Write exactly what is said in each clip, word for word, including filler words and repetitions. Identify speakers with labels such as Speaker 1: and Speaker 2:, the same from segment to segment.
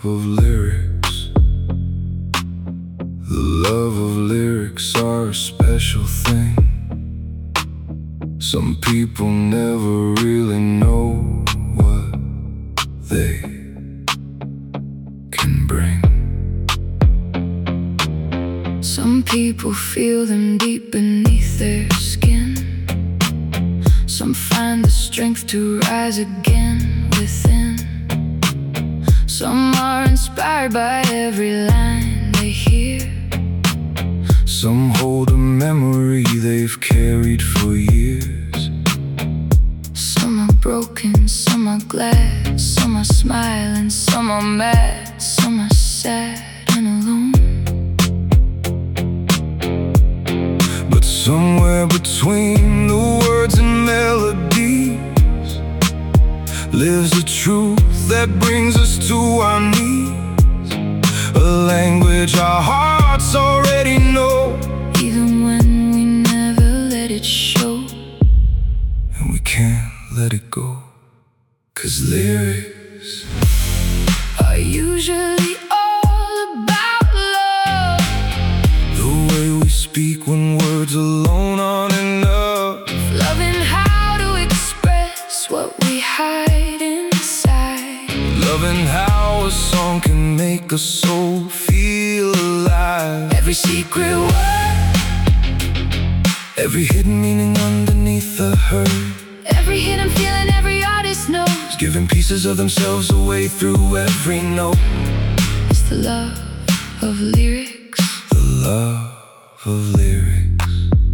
Speaker 1: of lyrics. The love of lyrics are a special thing. Some people never really know what they can bring.
Speaker 2: Some people feel them deep beneath their skin. Some find the strength to rise again within. Some are inspired by every line they hear.
Speaker 1: Some hold a memory they've carried for years.
Speaker 2: Some are broken, some are glad. Some are smiling, some are mad. Some are sad and alone.
Speaker 1: But somewhere between the words and melodies lives a truth that brings us to our knees. A language our hearts already know,
Speaker 2: even when we never let it show.
Speaker 1: and we can't let it go. 'Cause lyrics
Speaker 2: are usually all about love.
Speaker 1: the way we speak when words alone aren't enough.
Speaker 2: Loving how to express what we hide inside.
Speaker 1: Loving how a song can make a soul feel alive.
Speaker 2: Every secret word,
Speaker 1: Every hidden meaning underneath the hurt,
Speaker 2: every hidden feeling every artist knows.
Speaker 1: giving pieces of themselves away through every note.
Speaker 2: It's the love of lyrics.
Speaker 1: The love of lyrics.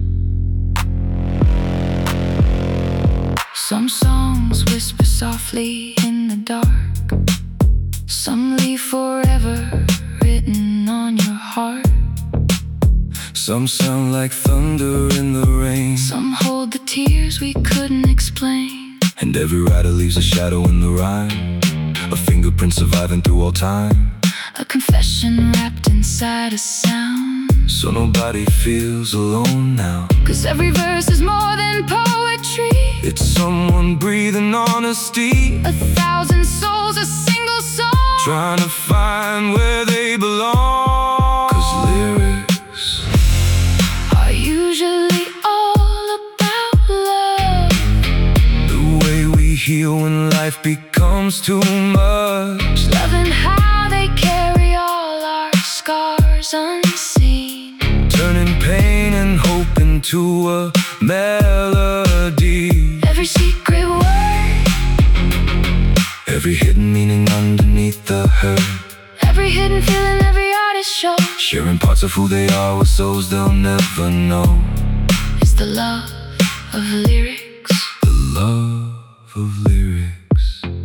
Speaker 2: Some songs whisper softly in the dark. Some leave forever written on your heart.
Speaker 1: Some sound like thunder in the rain,
Speaker 2: Some hold the tears we couldn't explain.
Speaker 1: and every writer leaves a shadow in the rhyme, a fingerprint surviving through all time.
Speaker 2: A confession wrapped inside a sound.
Speaker 1: So nobody feels alone now.
Speaker 2: 'Cause every verse is more than poetry.
Speaker 1: It's someone breathing honesty,
Speaker 2: A thousand souls, a single song.
Speaker 1: trying to find where they belong. 'Cause lyrics
Speaker 2: Are usually all about love.
Speaker 1: the way we heal when life becomes too much.
Speaker 2: Loving how they carry all our scars unseen.
Speaker 1: Turning pain and hope into a melody.
Speaker 2: Every secret word,
Speaker 1: Every hidden meaning underneath the hurt,
Speaker 2: every hidden feeling every artist shows.
Speaker 1: sharing parts of who they are with souls they'll never know.
Speaker 2: It's the love of lyrics.
Speaker 1: The love of lyrics.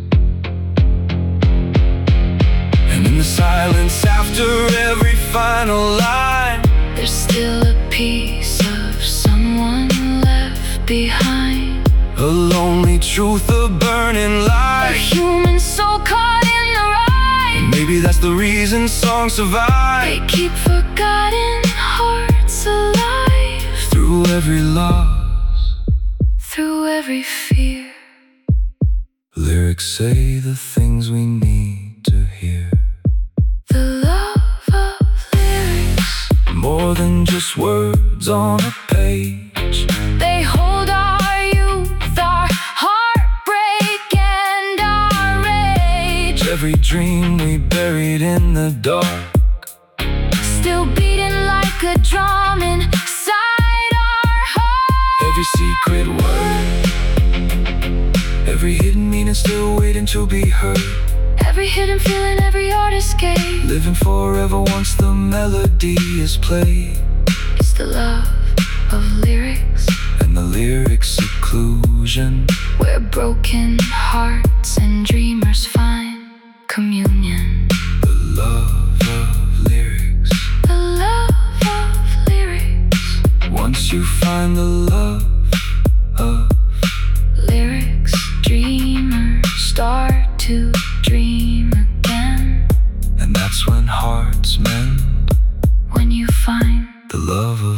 Speaker 1: And in the silence after every final line,
Speaker 2: There's still a piece of someone left behind.
Speaker 1: a lonely truth, a burning
Speaker 2: A
Speaker 1: light.
Speaker 2: human soul caught in the rhyme.
Speaker 1: Maybe that's the reason songs survive
Speaker 2: They keep forgotten hearts alive.
Speaker 1: through every loss.
Speaker 2: Through every fear,
Speaker 1: Lyrics say the things we need to hear.
Speaker 2: the love of lyrics.
Speaker 1: More than just words on a page.
Speaker 2: They hold our youth, our heartbreak, and our rage.
Speaker 1: Every dream we buried in the dark,
Speaker 2: Still beating like a drum inside our heart.
Speaker 1: every secret word, every hidden meaning still waiting to be heard.
Speaker 2: Every hidden feeling every artist gave.
Speaker 1: Living forever once the melody is played.
Speaker 2: It's the love of lyrics.
Speaker 1: And the lyrics seclusion,
Speaker 2: Where broken hearts and dreamers find communion.
Speaker 1: the love of lyrics.
Speaker 2: The love of lyrics.
Speaker 1: Once you find the love of
Speaker 2: Lyrics, dreamers start to dream again.
Speaker 1: and that's when hearts mend.
Speaker 2: When you find
Speaker 1: The love of